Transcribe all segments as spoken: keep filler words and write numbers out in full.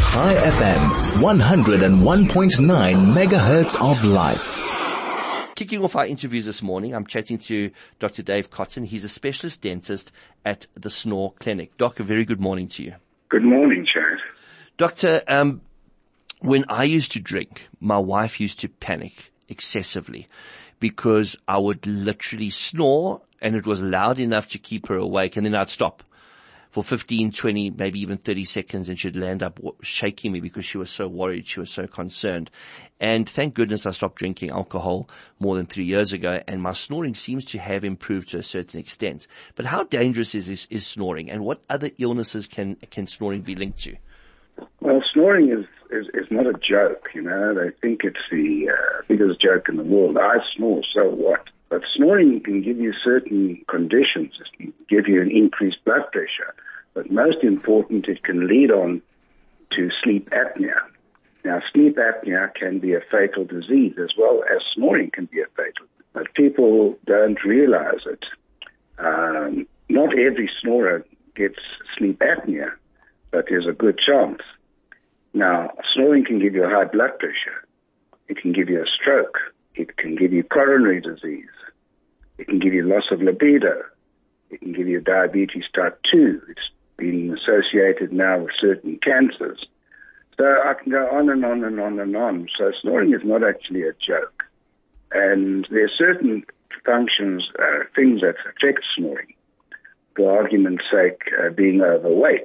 High F M, one oh one point nine megahertz of life. Kicking off our interviews this morning, I'm chatting to Doctor Dave Cotton. He's a specialist dentist at the Snore Clinic. Doc, a very good morning to you. Good morning, Chad. Doctor, um, when I used to drink, my wife used to panic excessively because I would literally snore and it was loud enough to keep her awake, and then I'd stop for fifteen, twenty, maybe even thirty seconds, and she'd land up shaking me because she was so worried, she was so concerned. And thank goodness I stopped drinking alcohol more than three years ago, and my snoring seems to have improved to a certain extent. But how dangerous is, is, is snoring, and what other illnesses can, can snoring be linked to? Well, snoring is, is, is not a joke, you know. They think it's the uh, biggest joke in the world. I snore, so what? But snoring can give you certain conditions. It can give you an increased blood pressure. But most important, it can lead on to sleep apnea. Now, sleep apnea can be a fatal disease as well as snoring can be a fatal disease. But people don't realize it. Um, not every snorer gets sleep apnea, but there's a good chance. Now, snoring can give you a high blood pressure. It can give you a stroke. It can give you coronary disease. It can give you loss of libido. It can give you diabetes type two. It's been associated now with certain cancers. So I can go on and on and on and on. So snoring is not actually a joke. And there are certain functions, uh, things that affect snoring. For argument's sake, uh, being overweight.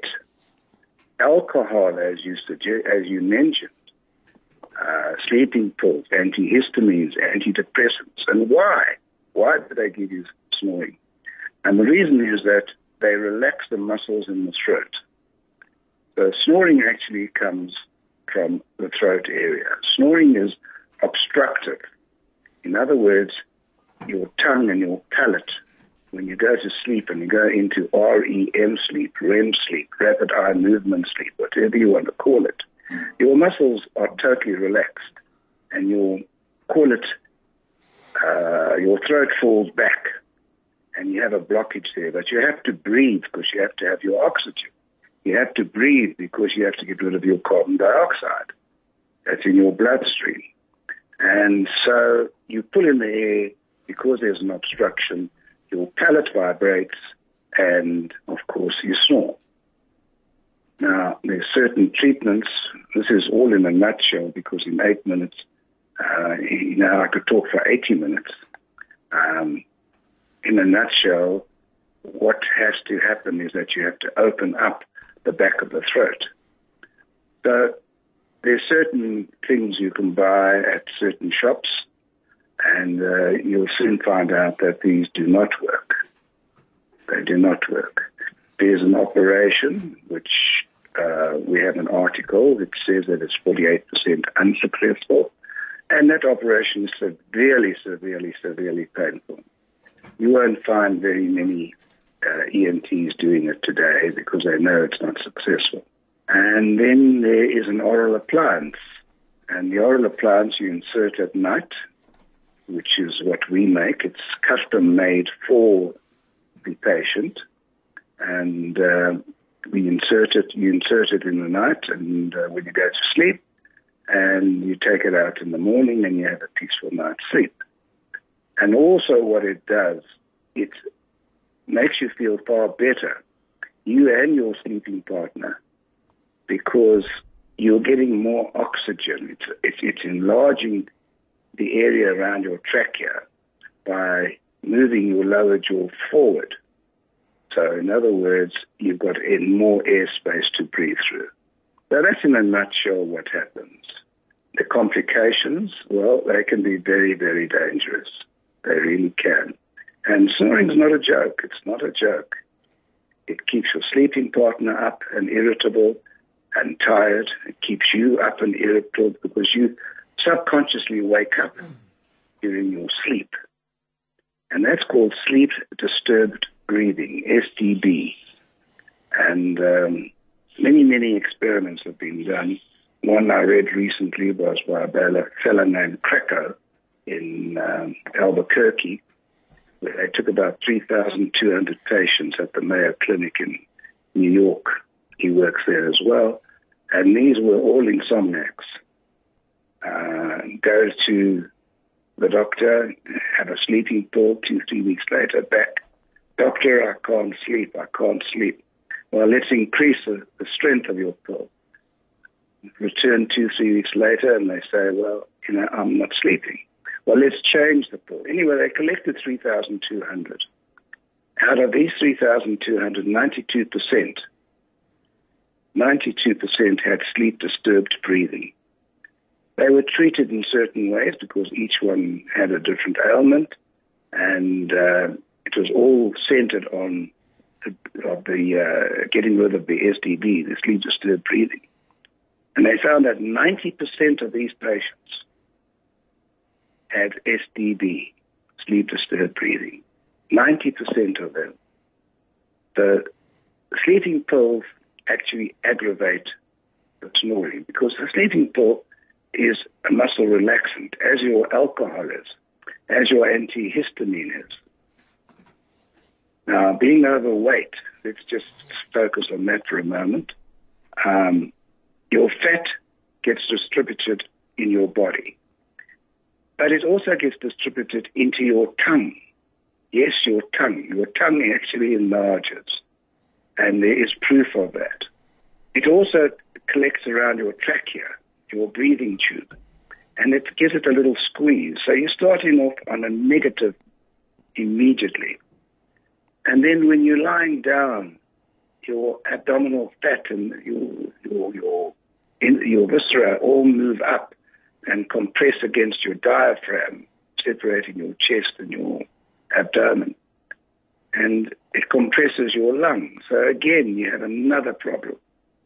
Alcohol, as you suggest, as you mentioned, uh, sleeping pills, antihistamines, antidepressants. And why? Why do they give you snoring? And the reason is that they relax the muscles in the throat. So snoring actually comes from the throat area. Snoring is obstructive. In other words, your tongue and your palate, when you go to sleep and you go into R E M sleep, R E M sleep, rapid eye movement sleep, whatever you want to call it, your muscles are totally relaxed and you'll call it, uh, your throat falls back and you have a blockage there. But you have to breathe because you have to have your oxygen. You have to breathe because you have to get rid of your carbon dioxide that's in your bloodstream. And so you pull in the air because there's an obstruction, your palate vibrates, and, of course, you snore. Now, there's certain treatments. This is all in a nutshell because in eight minutes, uh, you know, I could talk for eighty minutes. Um, in a nutshell, what has to happen is that you have to open up the back of the throat. So there's certain things you can buy at certain shops, and uh, you'll soon find out that these do not work. They do not work. There's an operation, which uh, we have an article that says that it's forty-eight percent unsuccessful, and that operation is severely, severely, severely painful. You won't find very many uh, E N Ts doing it today because they know it's not successful. And then there is an oral appliance, and the oral appliance you insert at night, which is what we make. It's custom made for the patient, and uh, we insert it. You insert it in the night, and uh, when you go to sleep, and you take it out in the morning, and you have a peaceful night's sleep. And also, what it does, it makes you feel far better, you and your sleeping partner, because you're getting more oxygen. It's it's, it's enlarging the area around your trachea by moving your lower jaw forward. So in other words, you've got more airspace to breathe through. So that's in a nutshell what happens. The complications, well, they can be very, very dangerous. They really can. And snoring is not a joke. It's not a joke. It keeps your sleeping partner up and irritable and tired. It keeps you up and irritable because you subconsciously wake up during your sleep. And that's called sleep disturbed breathing, S D B. And um, many, many experiments have been done. One I read recently was by a fellow named Krakow in um, Albuquerque, where they took about three thousand two hundred patients at the Mayo Clinic in New York. He works there as well. And these were all insomniacs. Uh, go to the doctor, have a sleeping pill, two, three weeks later, back. Doctor, I can't sleep, I can't sleep. Well, let's increase the, the strength of your pill. Return two, three weeks later, and they say, well, you know, I'm not sleeping. Well, let's change the pill. Anyway, they collected three thousand two hundred. Out of these three thousand two hundred, ninety-two percent, ninety-two percent had sleep-disturbed breathing. They were treated in certain ways because each one had a different ailment, and uh, it was all centered on the, of the uh, getting rid of the S D B, the sleep-disturbed breathing. And they found that ninety percent of these patients had S D B, sleep-disturbed breathing. ninety percent of them. The sleeping pills actually aggravate the snoring because the sleeping pill is a muscle relaxant, as your alcohol is, as your antihistamine is. Now, being overweight, let's just focus on that for a moment. Um, your fat gets distributed in your body, but it also gets distributed into your tongue. Yes, your tongue. Your tongue actually enlarges, and there is proof of that. It also collects around your trachea, your breathing tube, and it gives it a little squeeze. So you're starting off on a negative immediately. And then when you're lying down, your abdominal fat and your your your, in, your viscera all move up and compress against your diaphragm, separating your chest and your abdomen. And it compresses your lungs. So again, you have another problem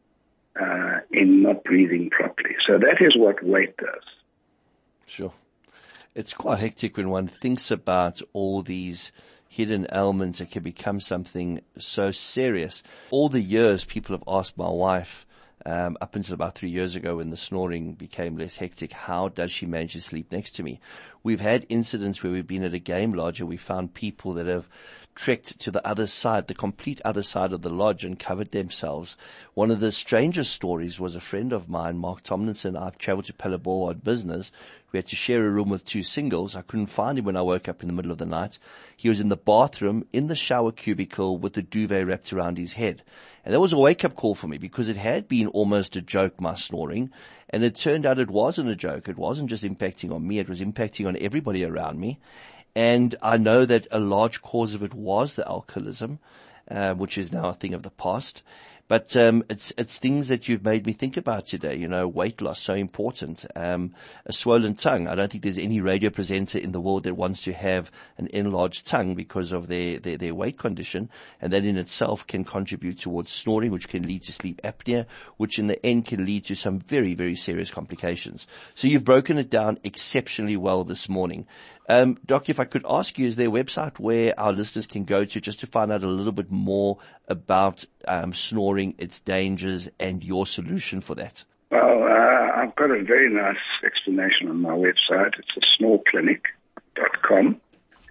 uh, in not breathing properly. So that is what weight does. Sure. It's quite hectic when one thinks about all these hidden ailments that can become something so serious. All the years people have asked my wife, um, up until about three years ago when the snoring became less hectic, how does she manage to sleep next to me? We've had incidents where we've been at a game lodge and we found people that have trekked to the other side, the complete other side of the lodge, and covered themselves. One of the strangest stories was a friend of mine, Mark Tomlinson. I've traveled to Palabora on business. We had to share a room with two singles. I couldn't find him when I woke up in the middle of the night. He was in the bathroom, in the shower cubicle, with the duvet wrapped around his head. And that was a wake-up call for me because it had been almost a joke, my snoring. And it turned out it wasn't a joke. It wasn't just impacting on me. It was impacting on everybody around me. And I know that a large cause of it was the alcoholism, uh, which is now a thing of the past. But um, it's it's things that you've made me think about today. You know, weight loss, so important. Um, a swollen tongue. I don't think there's any radio presenter in the world that wants to have an enlarged tongue because of their, their, their weight condition. And that in itself can contribute towards snoring, which can lead to sleep apnea, which in the end can lead to some very, very serious complications. So you've broken it down exceptionally well this morning. Um, Doc, if I could ask you, is there a website where our listeners can go to just to find out a little bit more about um, snoring, its dangers, and your solution for that? Well, uh, I've got a very nice explanation on my website. It's a snore clinic dot com.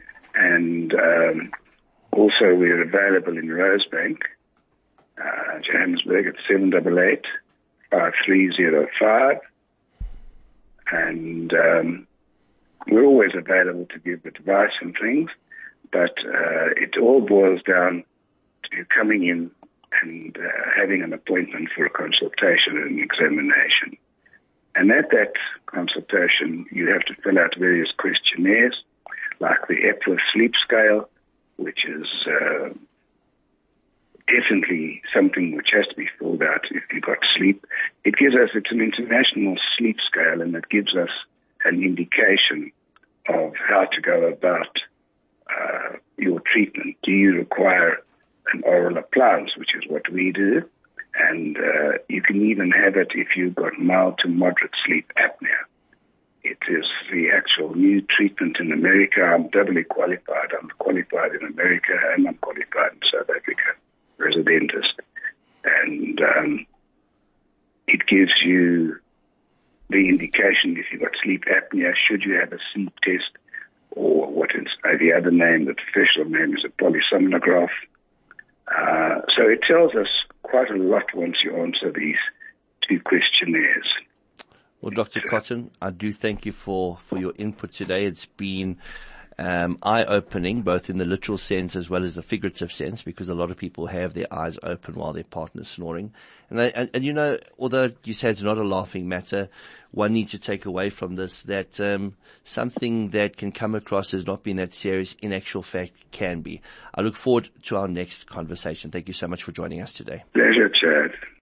And um, also we're available in Rosebank, uh, Johannesburg at seven eight eight, five three zero five. And um, we're always available to give advice and things, but uh, it all boils down to coming in and uh, having an appointment for a consultation and an examination. And at that consultation, you have to fill out various questionnaires, like the Epworth Sleep Scale, which is uh, definitely something which has to be filled out if you've got sleep. It gives us, it's an international sleep scale, and it gives us an indication of how to go about uh, your treatment. Do you require an oral appliance, which is what we do? And uh, you can even have it if you've got mild to moderate sleep apnea. It is the actual new treatment in America. I'm doubly qualified. I'm qualified in America and I'm qualified in South Africa as a dentist. And um, it gives you the indication if you've got sleep apnea, should you have a sleep test, or what is uh, the other name, the official name is a polysomnograph. Uh, so it tells us quite a lot once you answer these two Well, Doctor Cotton, I do thank you for, for your input today. It's been um, eye-opening, both in the literal sense as well as the figurative sense, because a lot of people have their eyes open while their partner's snoring. And, they, and, and you know, although you say it's not a laughing matter, one needs to take away from this that um, something that can come across as not being that serious, in actual fact, can be. I look forward to our next conversation. Thank you so much for joining us today. Pleasure, Chad.